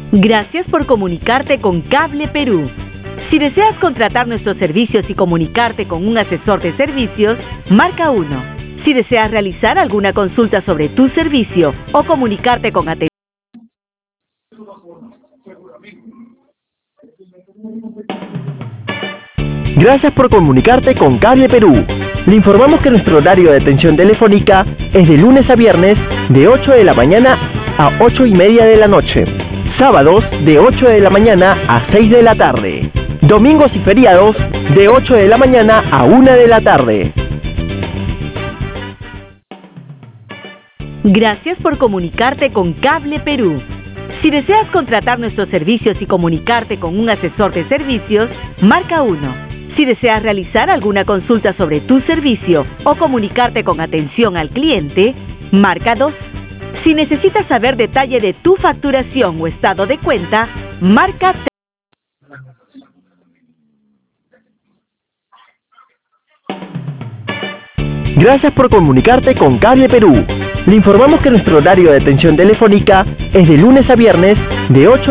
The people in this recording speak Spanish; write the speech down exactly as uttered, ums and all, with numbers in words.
Gracias por comunicarte con Cable Perú. Si deseas contratar nuestros servicios y comunicarte con un asesor de servicios, marca uno. Si deseas realizar alguna consulta sobre tu servicio o comunicarte con atención. Gracias por comunicarte con Cable Perú. Le informamos que nuestro horario de atención telefónica es de lunes a viernes de ocho de la mañana a ocho y media de la noche. Sábados de ocho de la mañana a seis de la tarde. Domingos y feriados de ocho de la mañana a una de la tarde. Gracias por comunicarte con Cable Perú. Si deseas contratar nuestros servicios y comunicarte con un asesor de servicios, marca uno. Si deseas realizar alguna consulta sobre tu servicio o comunicarte con atención al cliente, marca dos. Si necesitas saber detalle de tu facturación o estado de cuenta, marca tres. Gracias por comunicarte con Cable Perú. Le informamos que nuestro horario de atención telefónica es de lunes a viernes de ocho